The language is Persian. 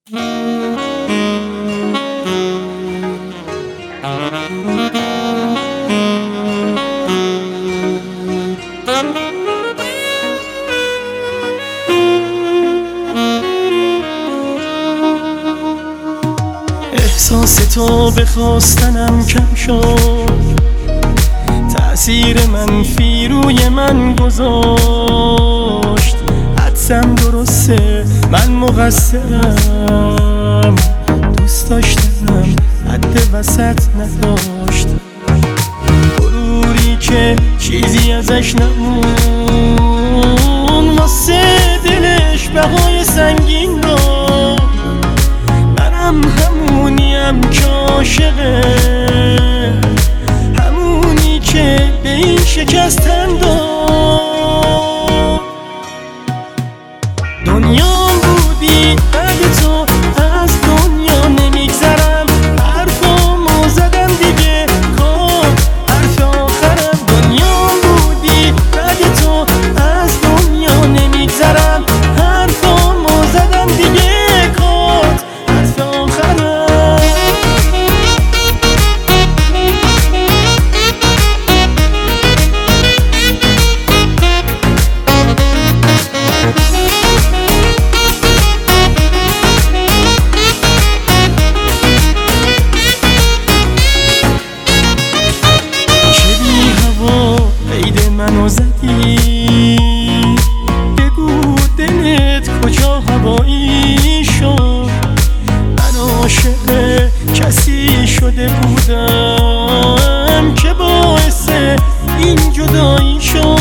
احساس تو به خواستنم کم شد، تأثیر منفی روی من گذاشت. حدسم درسته، من مقصرم، دوست داشتم حد وسط نداشت. غروری که چیزی ازش نمون، واسه دلش بهای سنگین داد. منم همونیم که عاشقه، همونی که به این شکستن داد. دنیا بودی بعد تو، از دنیا نمیگذرم. حرفامو زدم دیگه، کات حرف آخرم. دنیا بودی بعد تو، از دنیا نمیگذرم. حرفامو زدم دیگه، کات حرف آخرم. منو زدی، بگو دلت کجا هوایی شد. من عاشق کسی شده بودم که باعث این جدایی شد.